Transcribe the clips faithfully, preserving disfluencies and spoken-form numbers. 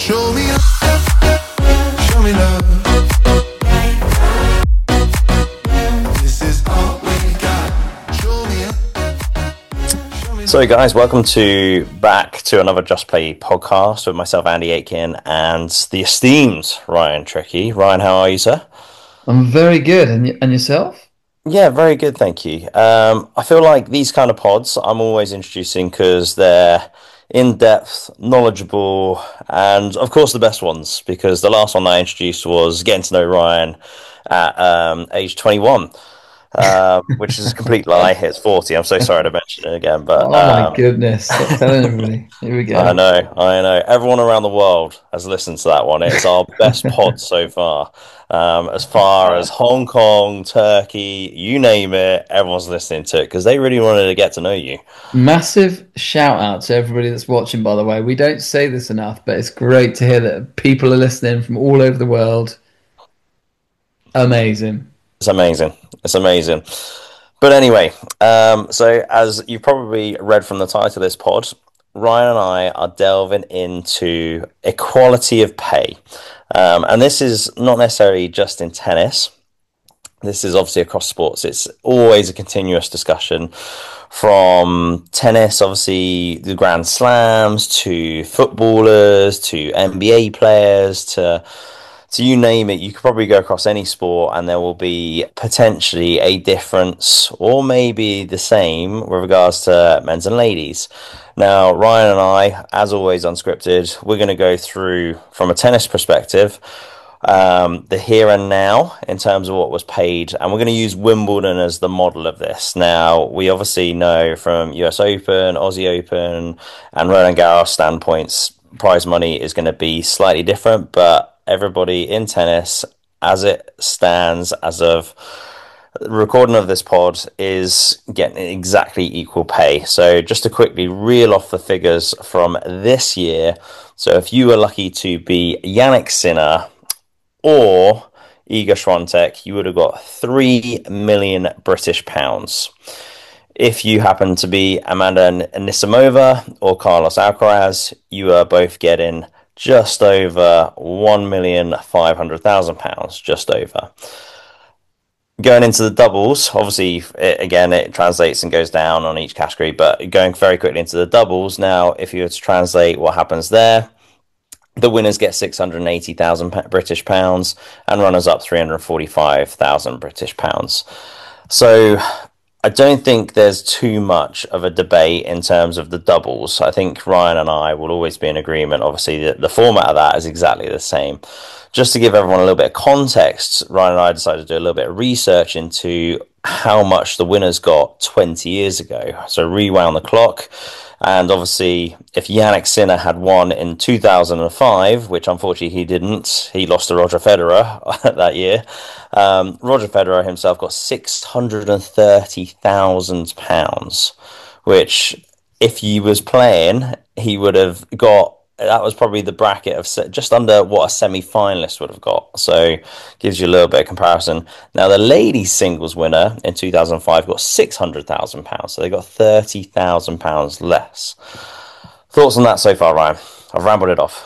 Show me love, show me love. This is all we got. Show me up, show me. So guys, welcome to back to another Just Play podcast with myself, Andy Aitken, and the esteemed Ryan Tricky. Ryan, how are you, sir? I'm very good, and y- and yourself? Yeah, very good, thank you. Um, I feel like these kind of pods I'm always introducing because they're in-depth, knowledgeable, and of course the best ones, because the last one I introduced was getting to know Ryan at um, age twenty-one, uh, which is a complete lie. It's forty. I'm so sorry to mention it again, but Oh my um, goodness! Stop telling everybody. Here we I go. know, I know. Everyone around the world has listened to that one. It's our best pod so far. Um, as far as Hong Kong, Turkey, you name it, everyone's listening to it because they really wanted to get to know you. Massive shout out to everybody that's watching. By the way, we don't say this enough, but it's great to hear that people are listening from all over the world. Amazing. It's amazing. It's amazing. But anyway, um, so as you've probably read from the title of this pod, Ryan and I are delving into equality of pay. Um, and this is not necessarily just in tennis. This is obviously across sports. It's always a continuous discussion from tennis, obviously the Grand Slams, to footballers, to N B A players, to So you name it, you could probably go across any sport and there will be potentially a difference or maybe the same with regards to men's and ladies. Now, Ryan and I, as always unscripted, we're going to go through from a tennis perspective, um, the here and now in terms of what was paid. And we're going to use Wimbledon as the model of this. Now, we obviously know from U S Open, Aussie Open and Roland Garros standpoints, prize money is going to be slightly different, but everybody in tennis, as it stands, as of recording of this pod, is getting exactly equal pay. So just to quickly reel off the figures from this year. So if you were lucky to be Yannick Sinner or Iga Swiatek, you would have got three million British pounds. If you happen to be Amanda Anisimova or Carlos Alcaraz, you are both getting just over one million five hundred thousand pounds, just over. Going into the doubles, obviously, it, again, it translates and goes down on each category, but going very quickly into the doubles, now, if you were to translate what happens there, the winners get six hundred eighty thousand British pounds and runners up three hundred forty-five thousand British pounds. So I don't think there's too much of a debate in terms of the doubles. I think Ryan and I will always be in agreement. Obviously, the, the format of that is exactly the same. Just to give everyone a little bit of context, Ryan and I decided to do a little bit of research into how much the winners got twenty years ago. So rewound the clock. And obviously, if Yannick Sinner had won in two thousand five, which unfortunately he didn't, he lost to Roger Federer that year. Um, Roger Federer himself got six hundred thirty thousand pounds, which if he was playing, he would have got, that was probably the bracket of se- just under what a semi-finalist would have got. So gives you a little bit of comparison. Now, the ladies singles winner in two thousand five got six hundred thousand pounds. So they got thirty thousand pounds less. Thoughts on that so far, Ryan? I've rambled it off.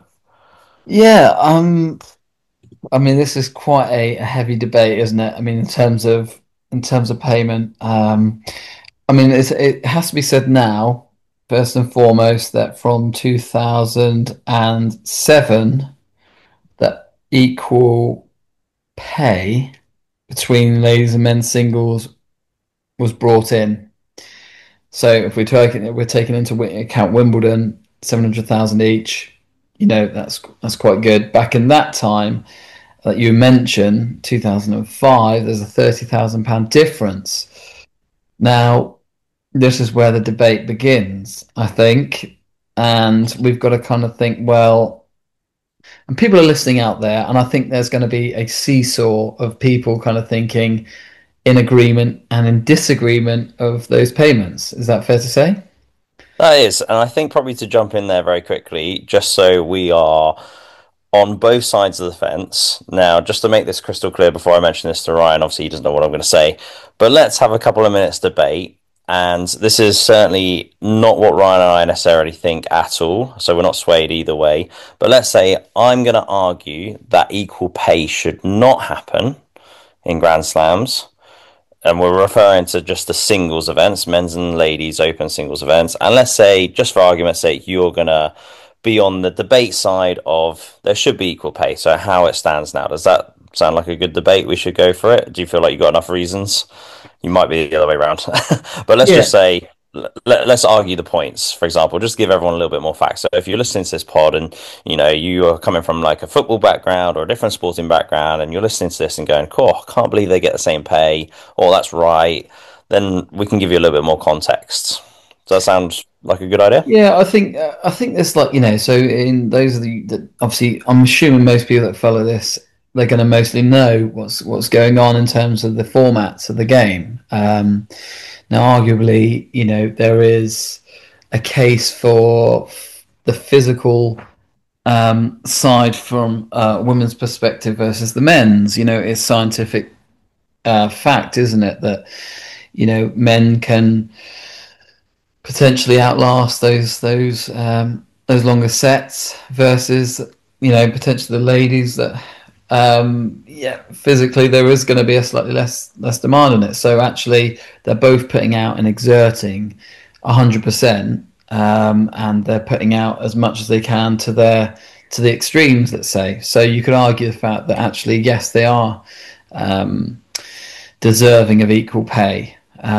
Yeah, um, I mean, this is quite a, a heavy debate, isn't it? I mean, in terms of in terms of payment, um, I mean, it's, it has to be said now, first and foremost, that from two thousand seven, that equal pay between ladies and men's singles was brought in. So if we're taking we're taking into wi- account Wimbledon, seven hundred thousand each, you know, that's that's quite good. Back in that time that you mentioned, two thousand five, there's a thirty thousand pound difference. Now, this is where the debate begins, I think, and we've got to kind of think, well, and people are listening out there, and I think there's going to be a seesaw of people kind of thinking in agreement and in disagreement of those payments. Is that fair to say? That is, and I think probably to jump in there very quickly, just so we are on both sides of the fence. Now, just to make this crystal clear before I mention this to Ryan, obviously he doesn't know what I'm going to say, but let's have a couple of minutes debate and this is certainly not what Ryan and I necessarily think at all. So we're not swayed either way. But let's say I'm going to argue that equal pay should not happen in Grand Slams. And we're referring to just the singles events, men's and ladies open singles events. And let's say, just for argument's sake, you're going to be on the debate side of there should be equal pay. So how it stands now, does that sound like a good debate? We should go for it. Do you feel like you've got enough reasons? You might be the other way around. But let's Yeah. just say, let, let's argue the points, for example, just give everyone a little bit more facts. So if you're listening to this pod and, you know, you are coming from like a football background or a different sporting background and you're listening to this and going, cool, I can't believe they get the same pay, or that's right, then we can give you a little bit more context. Does that sound like a good idea? Yeah, I think uh, I think there's like you know, so in those of the that obviously I'm assuming most people that follow this they're going to mostly know what's what's going on in terms of the formats of the game. Um, now, arguably, you know, there is a case for the physical um, side from uh, women's perspective versus the men's. You know, it's scientific uh, fact, isn't it, that you know men can potentially outlast those those um, those longer sets versus you know potentially the ladies that um, yeah physically there is going to be a slightly less less demand on it. So actually they're both putting out and exerting a hundred percent, um, and they're putting out as much as they can to their to the extremes. Let's say so. You could argue the fact that actually yes they are um, deserving of equal pay.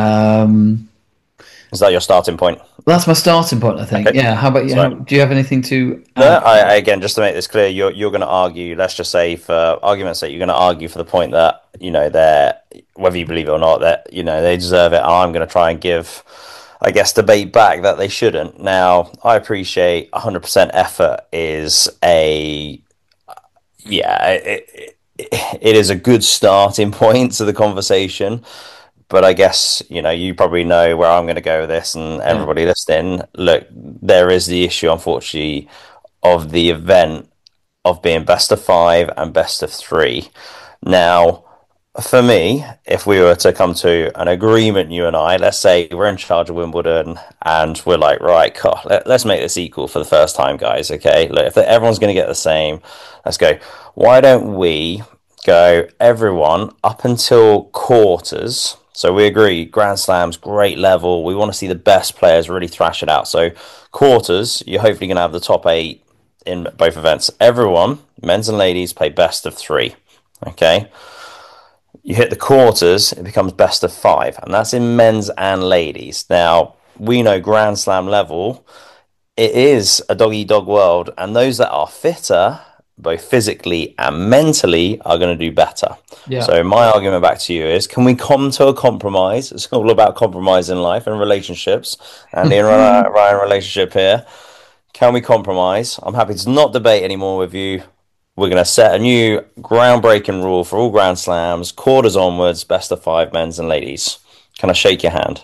Um, Is that your starting point? That's my starting point, I think. Okay. Yeah. How about you? So- How, do you have anything to No, add? I, I- again, just to make this clear, you're you're going to argue. Let's just say, for argument's sake, you're going to argue for the point that you know they're, whether you believe it or not, that you know they deserve it. And I'm going to try and give, I guess, debate back that they shouldn't. Now, I appreciate one hundred percent effort is a, yeah, it, it, it is a good starting point to the conversation. But I guess, you know, you probably know where I'm going to go with this, and everybody listening, look, there is the issue, unfortunately, of the event of being best of five and best of three. Now, for me, if we were to come to an agreement, you and I, let's say we're in charge of Wimbledon and we're like, right, God, let, let's make this equal for the first time, guys, okay? Look, if everyone's going to get the same, let's go. Why don't we go everyone up until quarters? So we agree, Grand Slams, great level. We want to see the best players really thrash it out. So quarters, you're hopefully going to have the top eight in both events. Everyone, men's and ladies, play best of three. Okay? You hit the quarters, it becomes best of five. And that's in men's and ladies. Now, we know Grand Slam level, it is a dog-eat-dog world. And those that are fitter, both physically and mentally, are going to do better. Yeah. So my argument back to you is, can we come to a compromise? It's all about compromise in life and relationships. Andy and Ryan, Ryan relationship here. Can we compromise? I'm happy to not debate anymore with you. We're going to set a new groundbreaking rule for all Grand Slams, quarters onwards, best of five, men's and ladies. Can I shake your hand?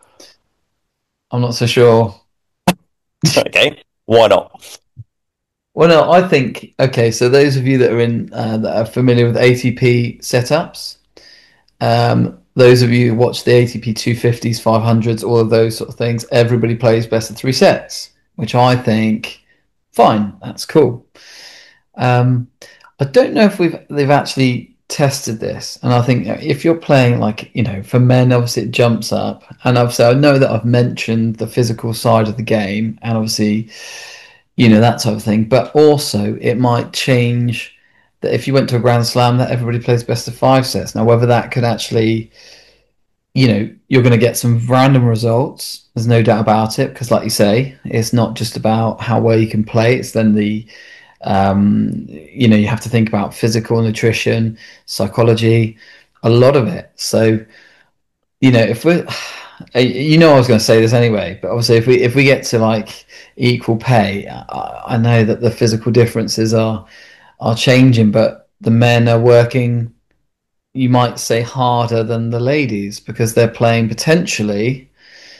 I'm not so sure. Okay. Why not? Well, no, I think okay. So those of you that are in uh, that are familiar with A T P setups, um, those of you who watch the A T P two fifties, five hundreds, all of those sort of things, everybody plays best of three sets, which I think fine. That's cool. Um, I don't know if we've they've actually tested this, and I think if you're playing like you know for men, obviously it jumps up, and obviously I know that I've mentioned the physical side of the game, and obviously. You know, that type of thing. But also, it might change that if you went to a Grand Slam, that everybody plays best of five sets. Now, whether that could actually, you know, you're going to get some random results. There's no doubt about it. Because, like you say, it's not just about how well you can play. It's then the, um, you know, you have to think about physical nutrition, psychology, a lot of it. So, you know, if we're. You know, I was going to say this anyway, but obviously, if we if we get to like equal pay, I, I know that the physical differences are are changing, but the men are working. You might say harder than the ladies because they're playing potentially.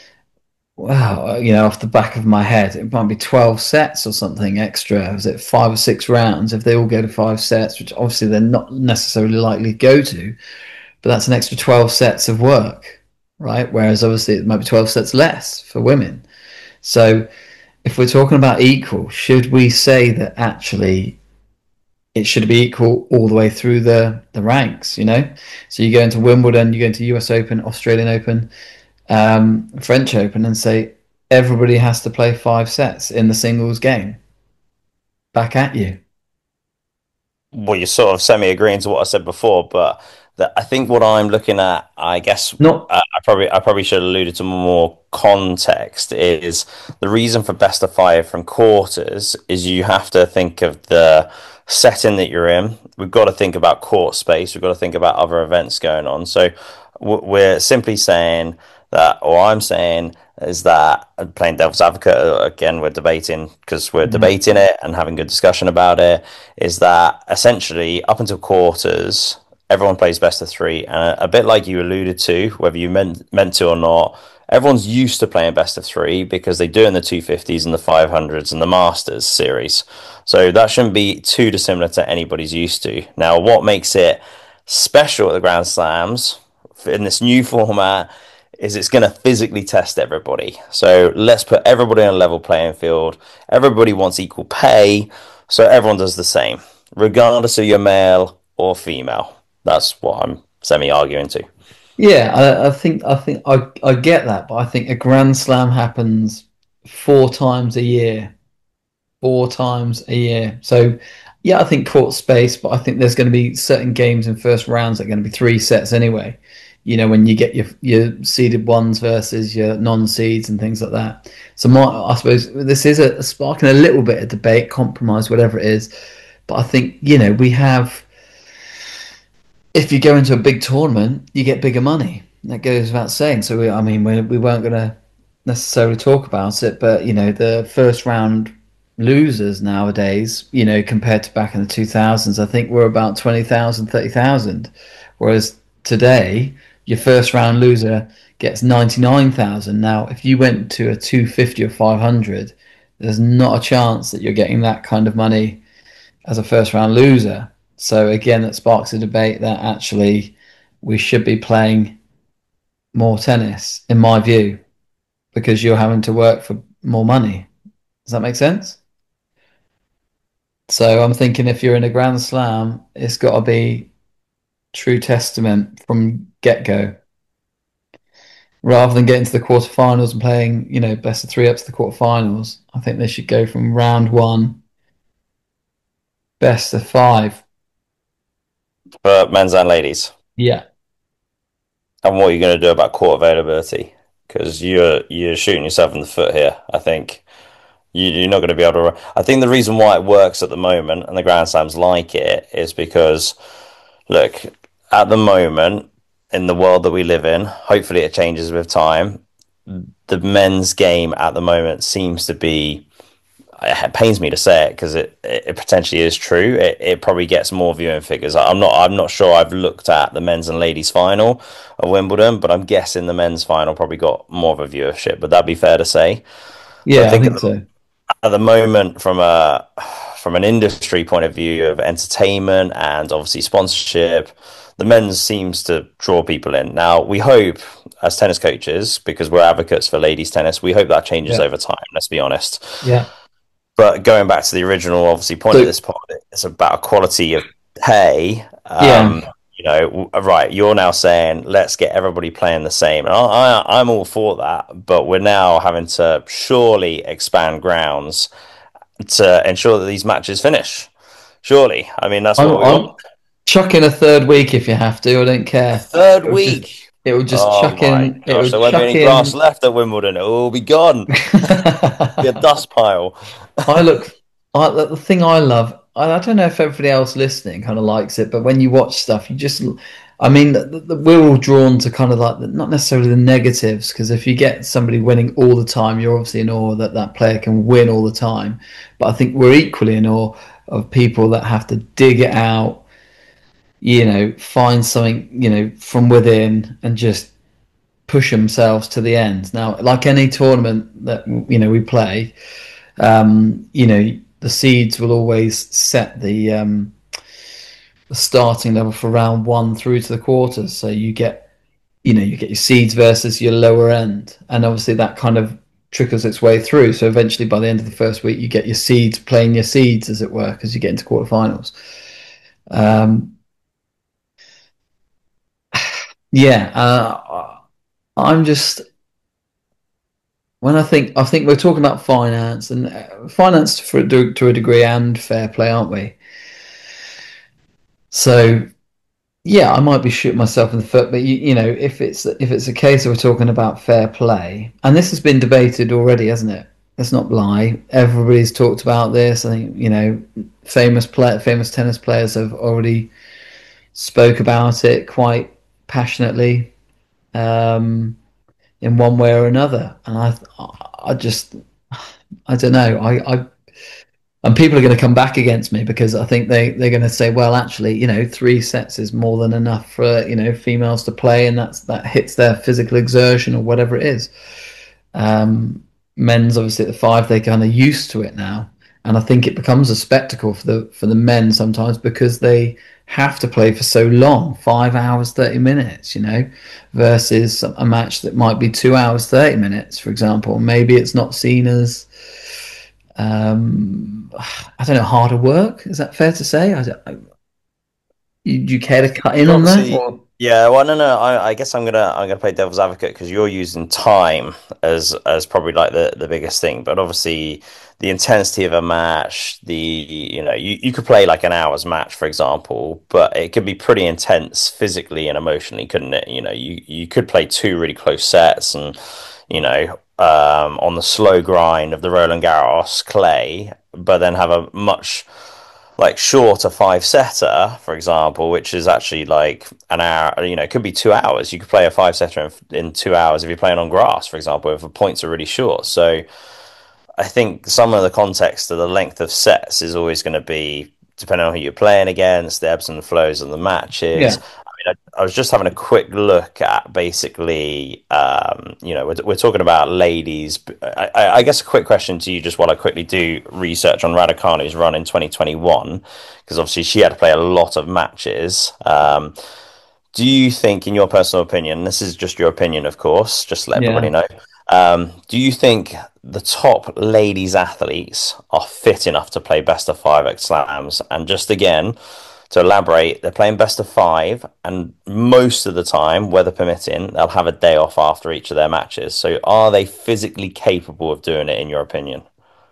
Wow, you know, off the back of my head, it might be twelve sets or something extra. Was it five or six rounds? If they all go to five sets, which obviously they're not necessarily likely to go to, but that's an extra twelve sets of work. right? Whereas obviously it might be twelve sets less for women. So if we're talking about equal, should we say that actually it should be equal all the way through the, the ranks, you know? So you go into Wimbledon, you go into U S Open, Australian Open, um, French Open, and say everybody has to play five sets in the singles game. Back at you. Well, you're sort of semi-agreeing to what I said before, but that I think what I'm looking at, I guess Not, uh, I probably I probably should have alluded to more context is the reason for best of five from quarters is you have to think of the setting that you're in. We've got to think about court space. We've got to think about other events going on. So w- we're simply saying that, or I'm saying is that uh, playing devil's advocate uh, again, we're debating because we're Mhm. debating it and having good discussion about it. Is that essentially up until quarters, everyone plays best of three, and a, a bit like you alluded to, whether you meant meant to or not, everyone's used to playing best of three because they do in the two fifties and the five hundreds and the Masters series. So that shouldn't be too dissimilar to anybody's used to. Now, what makes it special at the Grand Slams in this new format is it's going to physically test everybody. So let's put everybody on a level playing field. Everybody wants equal pay, so everyone does the same, regardless of your male or female. That's what I'm semi arguing to. yeah, I, I think I think I I get that, but I think a Grand Slam happens four times a year. Four times a year. So yeah, I think court space, but I think there's going to be certain games in first rounds that are going to be three sets anyway. You know, when you get your your seeded ones versus your non-seeds and things like that. So my, I suppose this is a, a sparking a little bit of debate, compromise, whatever it is. But I think, you know, we have, if you go into a big tournament, you get bigger money. That goes without saying. So we, I mean, we, we weren't going to necessarily talk about it, but you know, the first round losers nowadays, you know, compared to back in the two thousands, I think we're about twenty thousand, thirty thousand. Whereas today, your first round loser gets ninety-nine thousand. Now, if you went to a two fifty or five hundred, there's not a chance that you're getting that kind of money as a first round loser. So again, that sparks a debate that actually we should be playing more tennis, in my view, because you're having to work for more money. Does that make sense? So I'm thinking if you're in a Grand Slam, it's got to be true testament from get go, rather than getting to the quarterfinals and playing, you know, best of three up to the quarterfinals. I think they should go from round one, best of five. For men's and ladies. Yeah, And what are you going to do about court availability? Because you're you're shooting yourself in the foot here. I think you, you're not going to be able to. I think the reason why it works at the moment and the Grand Slams like it is because, look, at the moment in the world that we live in, hopefully it changes with time. The men's game at the moment seems to be, it pains me to say it because it, it potentially is true. It, it probably gets more viewing figures. I'm not I'm not sure. I've looked at the men's and ladies final of Wimbledon, but I'm guessing the men's final probably got more of a viewership. Would that be fair to say? So I yeah, I think at think the, so. at the moment, from a from an industry point of view of entertainment and obviously sponsorship, the men's seems to draw people in. Now we hope as tennis coaches, because we're advocates for ladies tennis, we hope that changes Yeah, over time. Let's be honest. yeah. But going back to the original, obviously, point of So this pod, it's about quality of pay. yeah, Um, you know, right? You're now saying let's get everybody playing the same, and I, I, I'm all for that. But we're now having to surely expand grounds to ensure that these matches finish. Surely, I mean that's I'm what we want. I'm chuck in a third week if you have to. I don't care. Third It will just week. it will just Oh chuck my in. It gosh, will there won't be chuck any grass in. left at Wimbledon. It will all be gone. Be a dust pile. I look, I, the thing I love, I, I don't know if everybody else listening kind of likes it, but when you watch stuff, you just, I mean, the, the, we're all drawn to kind of like, the, not necessarily the negatives, because if you get somebody winning all the time, you're obviously in awe that that player can win all the time. But I think we're equally in awe of people that have to dig it out, you know, find something, you know, from within and just push themselves to the end. Now, like any tournament that, you know, we play, um, you know, the seeds will always set the um, the starting level for round one through to the quarters. So you get you know, you get your seeds versus your lower end, and obviously that kind of trickles its way through. So eventually, by the end of the first week, you get your seeds playing your seeds, as it were, because you get into quarterfinals. Um, yeah, uh, I'm just when I think I think we're talking about finance and uh, finance for to a degree and fair play, aren't we? So yeah, I might be shooting myself in the foot, but you, you know, if it's if it's a case of we're talking about fair play, and this has been debated already, hasn't it? Let's not lie. Everybody's talked about this. I think you know, famous play, famous tennis players have already spoke about it quite passionately, um, in one way or another. And I, I just, I don't know. I, I and people are going to come back against me because I think they they're going to say, well, actually, you know, three sets is more than enough for you know females to play, and that's that hits their physical exertion or whatever it is. Um, men's obviously at the five, they're kind of used to it now, and I think it becomes a spectacle for the for the men sometimes because they have to play for so long, five hours thirty minutes, you know, versus a match that might be two hours thirty minutes, for example. Maybe it's not seen as um, I don't know, harder work. Is that fair to say? I don't, I, you, do you care to cut in You're on that? obviously, Or yeah. Well, no, no. I, I guess I'm gonna I'm gonna play devil's advocate because you're using time as as probably like the the biggest thing. But obviously, the intensity of a match, the you know, you you could play like an hour's match, for example, but it could be pretty intense physically and emotionally, couldn't it? You know, you you could play two really close sets, and you know, um, on the slow grind of the Roland Garros clay, but then have a much like shorter five setter, for example, which is actually like an hour, you know, it could be two hours. You could play a five setter in, in two hours if you're playing on grass, for example, if the points are really short. So I think some of the context of the length of sets is always going to be depending on who you're playing against, the ebbs and flows of the matches. yeah, I mean, I, I was just having a quick look at basically, um, you know, we're, we're talking about ladies. I, I, I guess a quick question to you, just while I quickly do research on Raducanu's run in twenty twenty-one, because obviously she had to play a lot of matches. Um, do you think, in your personal opinion, this is just your opinion, of course, just to let everybody yeah. know, um, do you think the top ladies athletes are fit enough to play best of five at slams? And just again, to elaborate, they're playing best of five, and most of the time, weather permitting, they'll have a day off after each of their matches. So are they physically capable of doing it, in your opinion?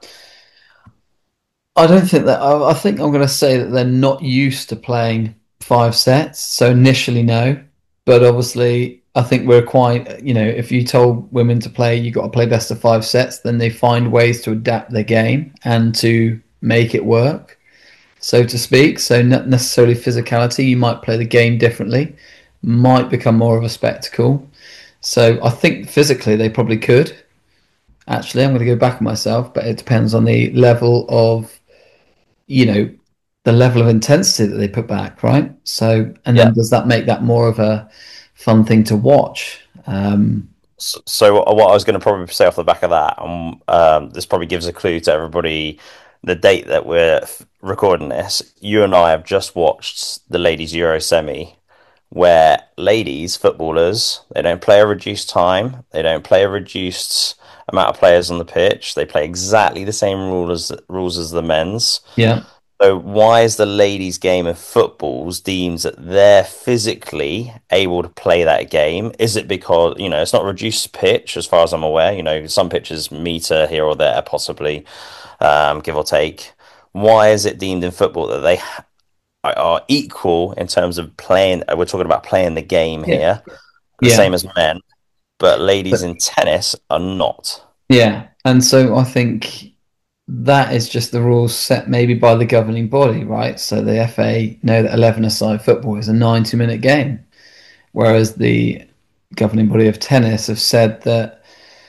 I don't think that. I, I think I'm going to say that they're not used to playing five sets. So initially, no, but obviously, I think we're quite. You know, if you told women to play, you got to play best of five sets, then they find ways to adapt their game and to make it work, so to speak. So not necessarily physicality. You might play the game differently, might become more of a spectacle. So I think physically they probably could. Actually, I'm going to go back on myself, but it depends on the level of you know, the level of intensity that they put back, right? So, and Yeah. then does that make that more of a fun thing to watch? Um, So, so what I was going to probably say off the back of that, um, um, this probably gives a clue to everybody the date that we're f- recording this. You and I have just watched the ladies Euro semi, where ladies footballers they don't play a reduced time, they don't play a reduced amount of players on the pitch. They play exactly the same rules as rules as the men's. yeah, So why is the ladies' game of footballs deemed that they're physically able to play that game? Is it because, you know, it's not reduced pitch as far as I'm aware, you know, some pitches meter here or there possibly, um, give or take. Why is it deemed in football that they ha- are equal in terms of playing? uh, We're talking about playing the game yeah, here, the yeah, same as men, but ladies but in tennis are not. yeah. And so I think that is just the rules set maybe by the governing body, right? So the F A know that eleven-a-side football is a ninety-minute game, whereas the governing body of tennis have said that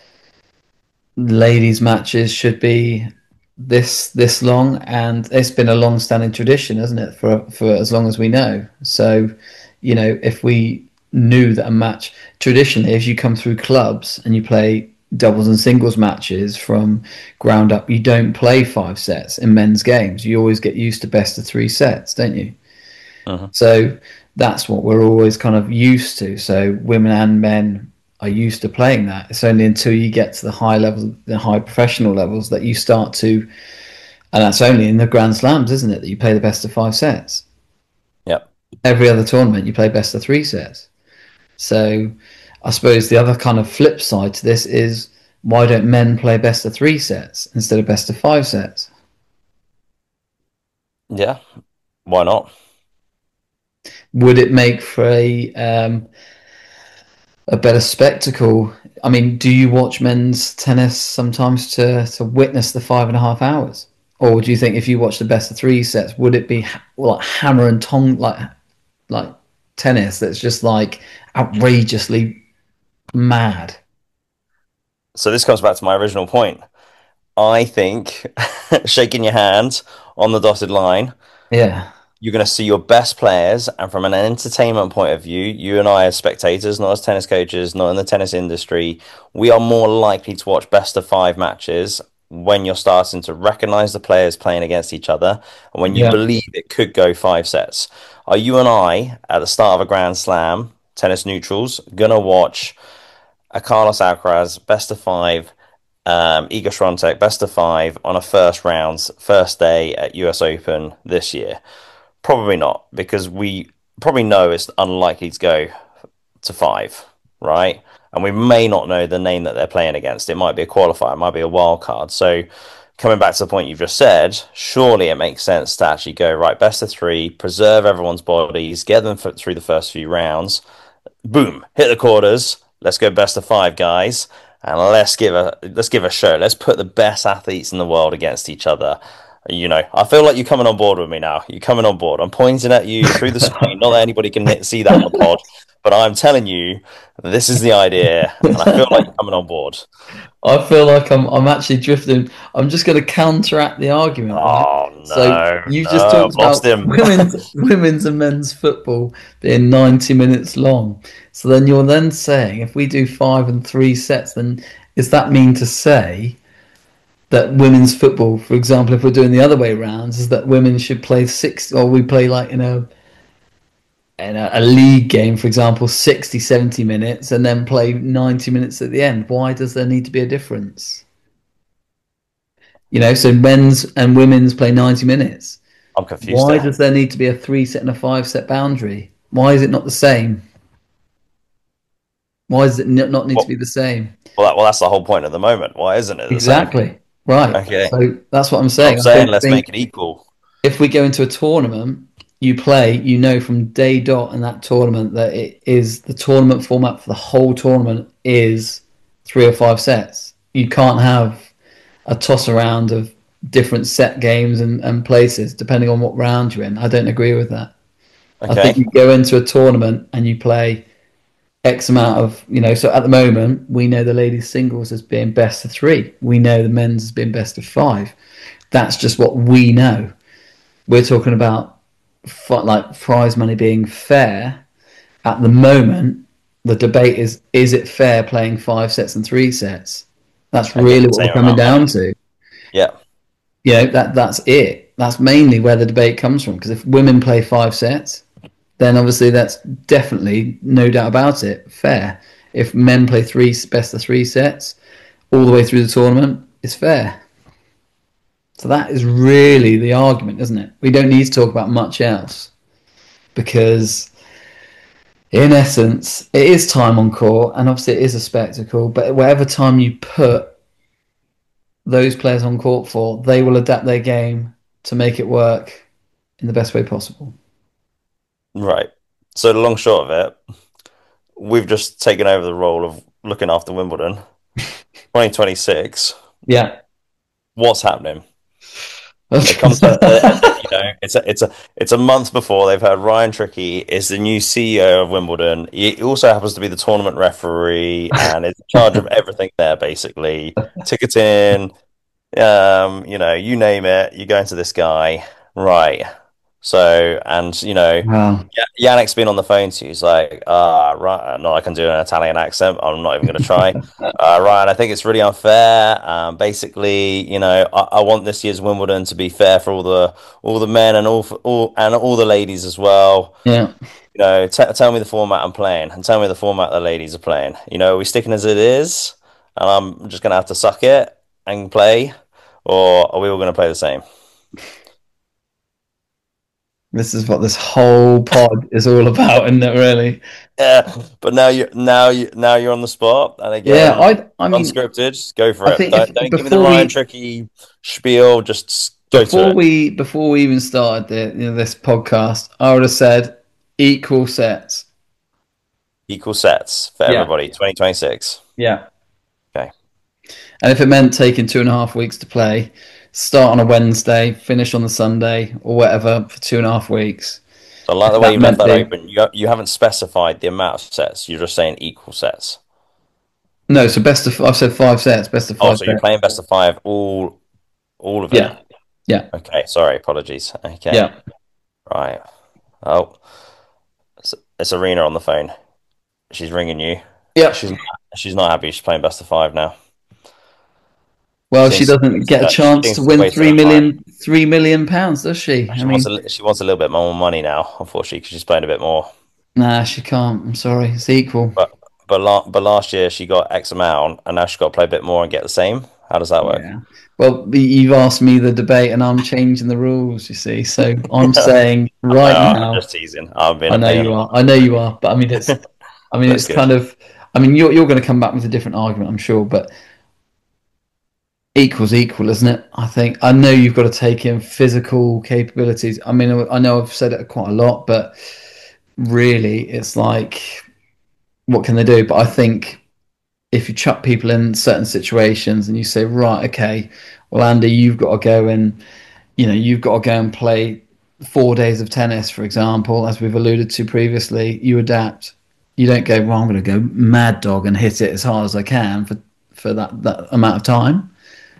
ladies' matches should be this this long, and it's been a long-standing tradition, hasn't it, for for as long as we know. So, you know, if we knew that a match traditionally, as you come through clubs and you play doubles and singles matches from ground up, you don't play five sets in men's games. You always get used to best of three sets, don't you? Mhm. So that's what we're always kind of used to. So women and men are used to playing that. It's only until you get to the high level, the high professional levels, that you start to, and that's only in the Grand Slams, isn't it? That you play the best of five sets. Yep. Every other tournament, you play best of three sets. So I suppose the other kind of flip side to this is, why don't men play best of three sets instead of best of five sets? Yeah. Why not? Would it make for a um, a better spectacle? I mean, do you watch men's tennis sometimes to to witness the five and a half hours, or do you think if you watch the best of three sets, would it be ha- like hammer and tong, like like tennis that's just like outrageously mad? So this comes back to my original point. I think shaking your hand on the dotted line, Yeah, you're going to see your best players. And from an entertainment point of view, you and I, as spectators, not as tennis coaches, not in the tennis industry, we are more likely to watch best of five matches when you're starting to recognize the players playing against each other and when you yeah, believe it could go five sets. Are you and I, at the start of a Grand Slam, tennis neutrals, going to watch a Carlos Alcaraz best of five, um, Iga Swiatek best of five on a first rounds, first day at U S Open this year? Probably not, because we probably know it's unlikely to go to five, right? And we may not know the name that they're playing against. It might be a qualifier, it might be a wild card. So, coming back to the point you've just said, surely it makes sense to actually go right, best of three, preserve everyone's bodies, get them through the first few rounds, boom, hit the quarters. Let's go best of five, guys, and let's give a let's give a show. Let's put the best athletes in the world against each other. You know, I feel like you're coming on board with me now. You're coming on board. I'm pointing at you through the screen. Not that anybody can see that on the pod, but I'm telling you, this is the idea, and I feel like you're coming on board. I feel like I'm I'm actually drifting. I'm just going to counteract the argument, right? Oh So no, you've just no, talked I've lost about him. women's women's and men's football being ninety minutes long. So then you're then saying, if we do five and three sets, then does that mean to say that women's football, for example, if we're doing the other way rounds, is that women should play six, or we play like in a in a, a league game, for example, sixty, seventy minutes, and then play ninety minutes at the end? Why does there need to be a difference? You know, so men's and women's play ninety minutes. I'm confused Why there. does there need to be a three set and a five set boundary? Why is it not the same? Why does it not need to Well, be the same? well, that, well, that's the whole point at the moment. Why isn't it the same? Exactly. Right. Okay, So that's what I'm I'm saying. I saying don't let's make it think equal. if we go into a tournament, you play, you know from day dot in that tournament that it is the tournament format for the whole tournament is three or five sets. You can't have a toss around of different set games and, and places depending on what round you're in. I don't agree with that. I think Okay, you go into a tournament and you play X amount of, you know, so at the moment, we know the ladies' singles as being best of three. We know the men's as being best of five. That's just what we know. We're talking about like prize money being fair. At the moment, the debate is, is it fair playing five sets and three sets? That's and get really the what same we're coming amount of down money. to. Yeah. You know, that that's it. That's mainly where the debate comes from. Because if women play five sets, then obviously that's definitely, no doubt about it, fair. If men play three best of three sets all the way through the tournament, it's fair. So that is really the argument, isn't it? We don't need to talk about much else because, in essence, it is time on court, and obviously it is a spectacle. But whatever time you put those players on court for, they will adapt their game to make it work in the best way possible. Right. So the long short of it, we've just taken over the role of looking after Wimbledon. twenty twenty-six. Yeah. What's happening? It comes to uh, you know, it's a it's a it's a month before they've heard Ryan Trickey is the new C E O of Wimbledon. He also happens to be the tournament referee and is in charge of everything there, basically. Ticketing, um, you know, you name it, you go into this guy. Right. So, and you know, Wow. Ya- Yannick's been on the phone to you. He's like, ah, right, no, I can do an Italian accent. I'm not even going to try. Uh, Ryan, I think it's really unfair. Um, basically, you know, I, I want this year's Wimbledon to be fair for all the all the men and all for, all and all the ladies as well. Yeah. You know, t tell me the format I'm playing and tell me the format the ladies are playing. You know, are we sticking as it is, and I'm just going to have to suck it and play, or are we all going to play the same? This is what this whole pod is all about, isn't it, really? Yeah, but now you now you now you're on the spot, and Yeah, again, I I mean, unscripted. Go for I it. think if Don't don't give me the before Ryan we Tricky spiel. Just s- go to before it. we before we even started the, you know, this podcast, I would have said equal sets. Equal sets for Yeah. everybody. twenty twenty-six. Yeah. Okay. And if it meant taking two and a half weeks to play, start on a Wednesday, finish on the Sunday or whatever for two and a half weeks. So I like If the way that you've left meant that being open. You you haven't specified the amount of sets. You're just saying equal sets. no, so best of I've said five sets, best of Oh, five so you're sets. playing best of five all all of it. Yeah. Yeah. Okay. Sorry. Apologies. Okay. Yeah. Right. Oh, it's, it's Arena on the phone. She's ringing you. Yeah. She's not, she's not happy. She's playing best of five now. Well, She she thinks, doesn't get a uh, she chance to thinks it's win wasting three her time. million, three million pounds, does she? I She wants mean, a li- she wants a little bit more money now, unfortunately, because she's playing a bit more. nah, she can't. I'm sorry. It's equal. But but la but last year she got X amount, and now she's got to play a bit more and get the same. How does that work? Yeah. Well, y- you've asked me the debate, and I'm changing the rules. You see, so I'm saying right Uh, I'm now. just teasing. I'm being I a know pain in you the are. I know you are. But I mean, it's. I mean, That's it's good. kind of. I mean, you're you're going to come back with a different argument, I'm sure. But equals equal, isn't it? I think. I know you've got to take in physical capabilities. I mean, I know I've said it quite a lot, but really, it's like, what can they do? But I think if you chuck people in certain situations and you say, right, okay, well, Andy, you've got to go and, you know, you've got to go and play four days of tennis, for example, as we've alluded to previously, you adapt. You don't go, well, I'm going to go mad dog and hit it as hard as I can for, for that, that amount of time.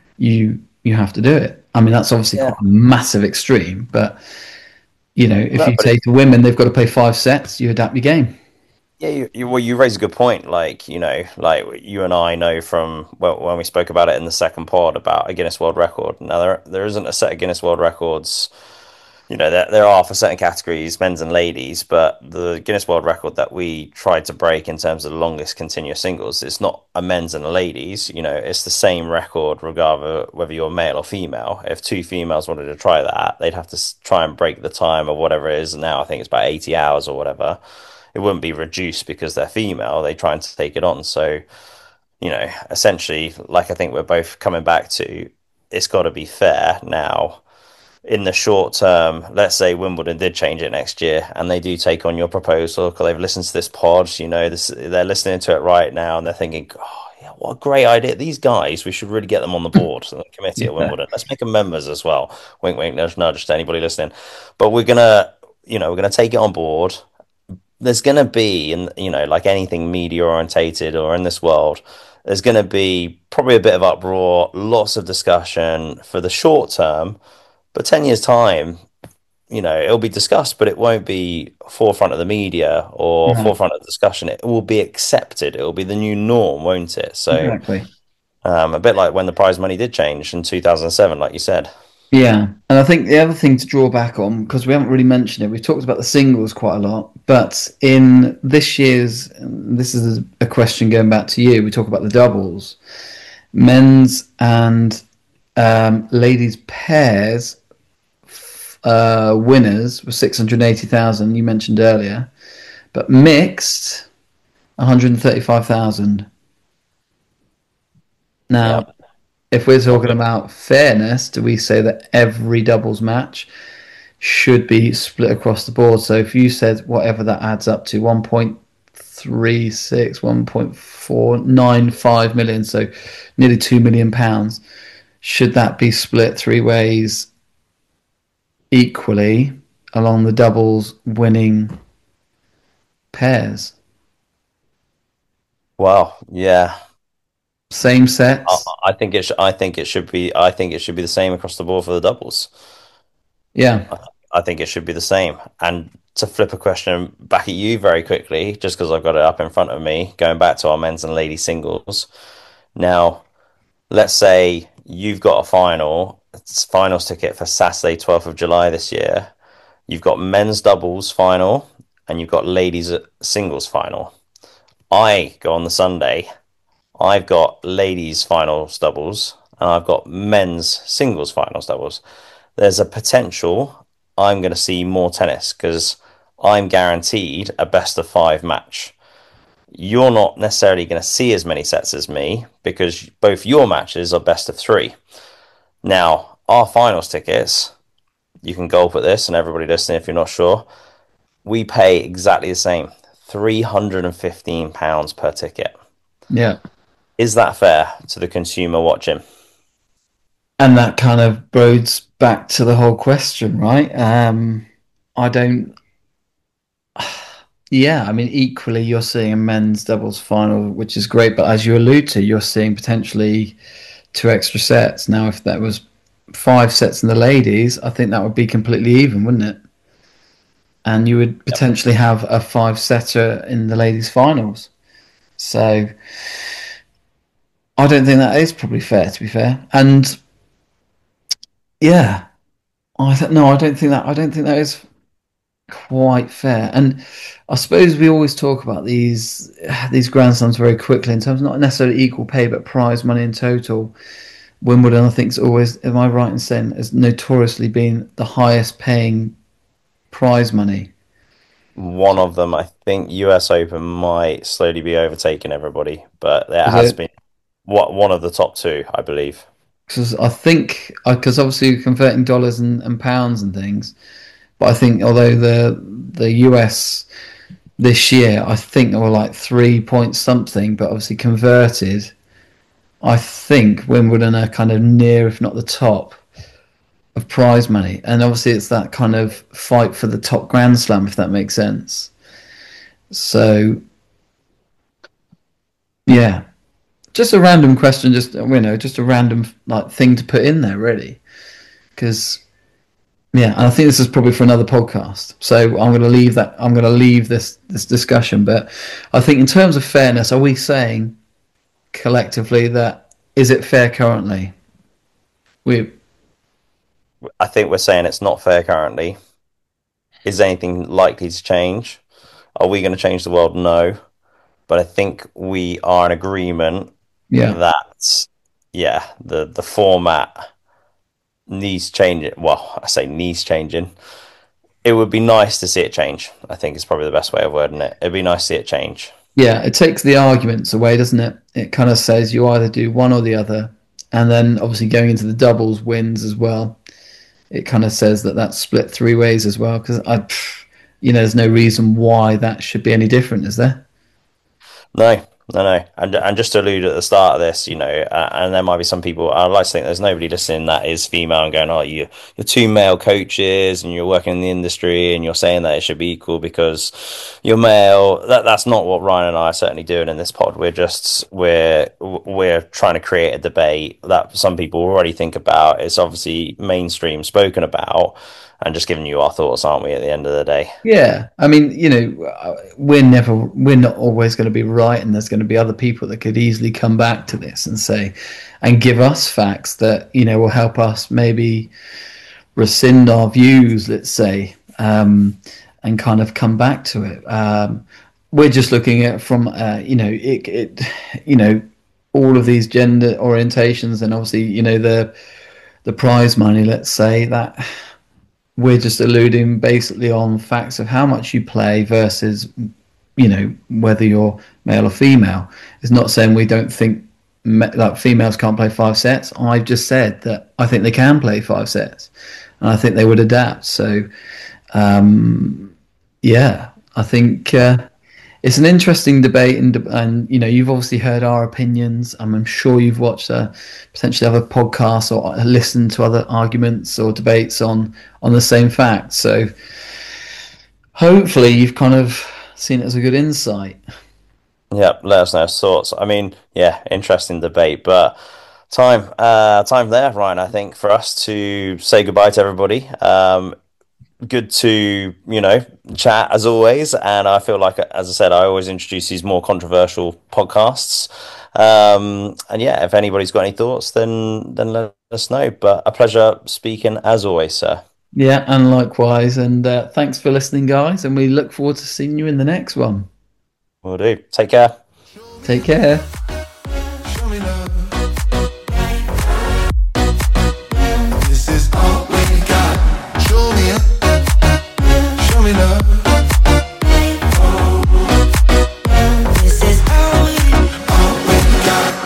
You you have to do it. I mean, that's obviously Yeah. quite a massive extreme, but you know, if No, you but say it, to women they've got to play five sets, you adapt your game. yeah, you, you well, you raise a good point. Like you know, like you and I know from well, when we spoke about it in the second pod about a Guinness World Record. Now there there isn't a set of Guinness World Records. You know, there, there are for certain categories, men's and ladies, but the Guinness World Record that we tried to break in terms of the longest continuous singles, it's not a men's and a ladies. You know, it's the same record, regardless whether you're male or female. If two females wanted to try that, they'd have to s- try and break the time of whatever it is now. I think it's about eighty hours or whatever. It wouldn't be reduced because they're female. They try and take it on. So, you know, essentially, like I think we're both coming back to, it's got to be fair now in the short term. Let's say Wimbledon did change it next year and they do take on your proposal because they've listened to this pod, you know, this, they're listening to it right now and they're thinking, oh, yeah, what a great idea. These guys, we should really get them on the board, the committee at Yeah. Wimbledon. Let's make them members as well. Wink, wink, nudge, nudge to anybody listening. But we're going to, you know, we're going to take it on board. There's going to be, and you know, like anything media orientated or in this world, there's going to be probably a bit of uproar, lots of discussion for the short term. But ten years' time, you know, it'll be discussed, but it won't be forefront of the media or No, forefront of discussion. It will be accepted. It will be the new norm, won't it? So, exactly. um, a bit like when the prize money did change in two thousand seven, like you said. Yeah, and I think the other thing to draw back on, because we haven't really mentioned it, we've talked about the singles quite a lot, but in this year's, and this is a question going back to you, we talk about the doubles, men's and um, ladies pairs uh, winners were six hundred eighty thousand, you mentioned earlier, but mixed, one hundred thirty-five thousand. Yeah, Now, if we're not talking good. about fairness, do we say that every doubles match should be split across the board? So if you said whatever that adds up to one point three six, one point four nine five million, so nearly two million pounds, should that be split three ways equally along the doubles winning pairs? Well, yeah. Same I, sets? I think it. Sh I think it should be. I think it should be the same across the board for the doubles. Yeah. I, I think it should be the same. And to flip a question back at you very quickly, just because I've got it up in front of me, going back to our men's and ladies singles. Now, let's say you've got a final, it's finals ticket for Saturday, twelfth of July this year. You've got men's doubles final and you've got ladies singles final. I go on the Sunday. I've got ladies finals doubles and I've got men's singles finals doubles. There's a potential I'm going to see more tennis because I'm guaranteed a best of five match. You're not necessarily going to see as many sets as me because both your matches are best of three. Now, our finals tickets, you can gulp at this, and everybody listening, if you're not sure, we pay exactly the same, three hundred fifteen pounds per ticket. Yeah. Is that fair to the consumer watching? And that kind of broads back to the whole question, right? Um, I don't. Yeah, I mean, equally, you're seeing a men's doubles final, which is great, but as you allude to, you're seeing potentially two extra sets. Now, if that was five sets in the ladies, I think that would be completely even, wouldn't it? And you would potentially have a five setter in the ladies' finals. So I don't think that is probably fair, to be fair. And yeah, I th- no, I don't think that. I don't think that is quite fair. And I suppose we always talk about these these Grand Slams very quickly in terms of not necessarily equal pay, but prize money in total. Wimbledon, I think, is always, am I right in saying, has notoriously been the highest paying prize money. One of them, I think U S Open might slowly be overtaking everybody, but there Is has it? been what one of the top two, I believe. Because I think, because obviously you're converting dollars and, and pounds and things, but I think although the the U S this year, I think they were like three point something, but obviously converted, I think Wimbledon are kind of near, if not the top, of prize money. And obviously it's that kind of fight for the top Grand Slam, if that makes sense. So, yeah. Just a random question, just you know, just a random like thing to put in there, really, because yeah, and I think this is probably for another podcast. So I'm going to leave that. I'm going to leave this this discussion. But I think in terms of fairness, are we saying collectively that is it fair currently? We I think we're saying it's not fair currently. Is anything likely to change? Are we going to change the world? No. But I think we are in agreement yeah that, yeah, the, the format needs changing. Well, I say needs changing. It would be nice to see it change. I think is probably the best way of wording it. It'd be nice to see it change. yeah it takes the arguments away, doesn't it? It kind of says you either do one or the other, and then obviously going into the doubles wins as well. It kind of says that that's split three ways as well, because I, you know, there's no reason why that should be any different, is there? No, no, no. And and just to allude at the start of this, you know, uh, and there might be some people. I'd like to think there's nobody listening that is female and going, "Oh, you you're two male coaches and you're working in the industry and you're saying that it should be equal because you're male." That that's not what Ryan and I are certainly doing in this pod. We're just we're we're trying to create a debate that some people already think about. It's obviously mainstream spoken about, and just giving you our thoughts, aren't we? At the end of the day. Yeah, I mean, you know, we're never, we're not always going to be right, and there's going to be other people that could easily come back to this and say, and give us facts that, you know, will help us maybe rescind our views, let's say, um, and kind of come back to it. Um, we're just looking at from, uh, you know, it, it, you know, all of these gender orientations, and obviously, you know, the the prize money, let's say that. We're just alluding basically on facts of how much you play versus, you know, whether you're male or female. It's not saying we don't think that females can't play five sets. I've just said that I think they can play five sets, and I think they would adapt. So, um, yeah, I think uh, it's an interesting debate, and, and you know, you've obviously heard our opinions. I'm, I'm sure you've watched uh, potentially other podcasts or listened to other arguments or debates on on the same facts. So hopefully you've kind of seen it as a good insight. Yeah, let us know your thoughts. I mean, yeah, interesting debate, but time, uh, time there, Ryan. I think for us to say goodbye to everybody. Um, good to, you know, chat as always. And I feel like, as I said, I always introduce these more controversial podcasts. Um, and yeah, if anybody's got any thoughts, then then let us know. But a pleasure speaking as always, sir. Yeah, and likewise. And uh, thanks for listening, guys. And we look forward to seeing you in the next one. Will do. Take care. Take care. Show me love. This is all we got. Show me, show me love.